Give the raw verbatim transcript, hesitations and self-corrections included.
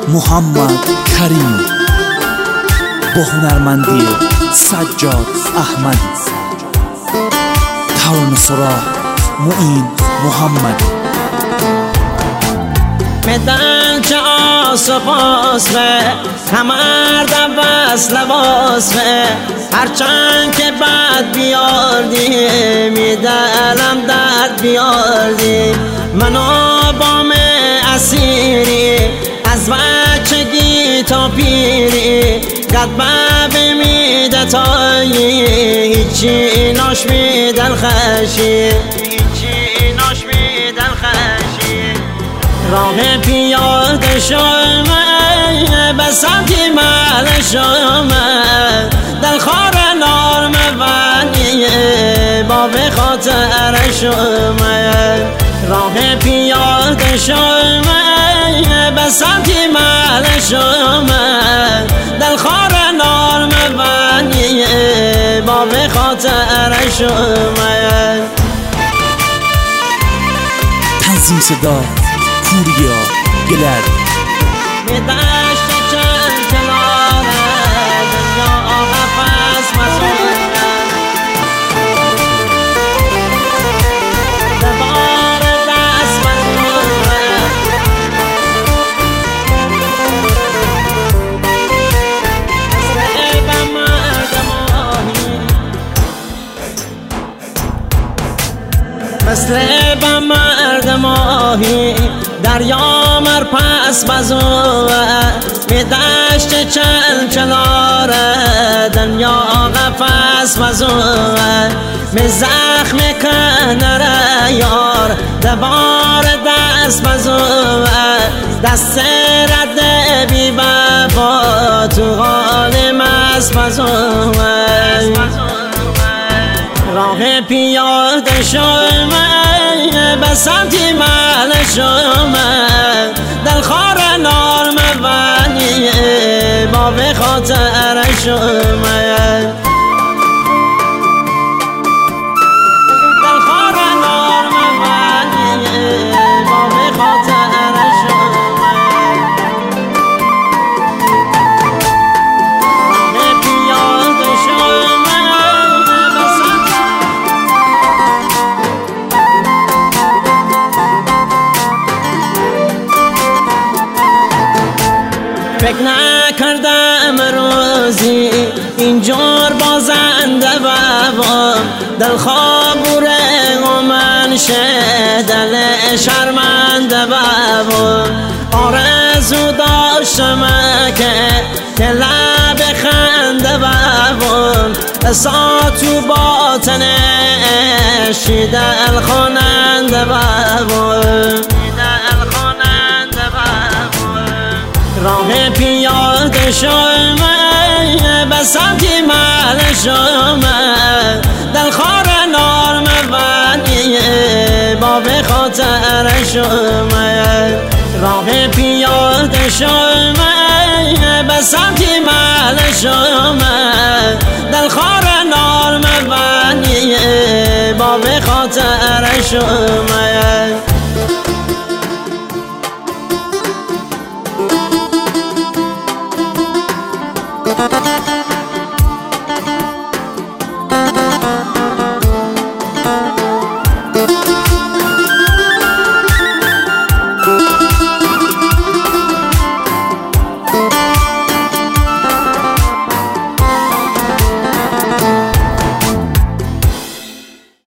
محمد کریم با هنرمندی سجاد احمد، ترانه سرا معین محمد. میدن چه آسپاس به کمرد بس لباس به هرچند که بد بیاردی میدلم درد بیاردی. منو بام اسیری از بچگی تا پیری قد میده تایی هیچی ناش میدن خشی هیچی ناش میدن خشی. راه پیاده شومه به سمتی مل شومه دلخوار نار مبنیه با به خاطر شومه. راه پیاده شومه به سمتی مل شومه دلخوار نار مبنیه با به خاطر شومه. تنظیم صدا پوریا گلر. میدشت چند کناره دنیا قفص مسئوله دبار دست مسئوله مثل به مردمانی مثل به مردمانی دریا مر پس بزوه می دشت چل چلاره دنیا قفص بزوه می زخم کنره یار دبار دست بزوه دست رد بی بابا تو حال مست بزوه. راه پیاده شومه به سمتی مل شومه دلخوار نار مبنیه با به خاطر شومه. دلخوار نار مبنیه با به خاطر شومه. راه پیاده شومه به سمتی فکر نکردم روزی اینجور بازنده بابام دلخواه بوره و من شه دل شرمنده بابام. آرزو داشتم که که لب خنده بابام احسا تو باطنش دل خواننده بابام. راه پیاده شومه به سمتی مل شومه دلخوار نار مبنیه با به خاطر شومه. راه پیاده شومه به سمتی مل شومه دلخوار نار مبنیه با به خاطر شومه.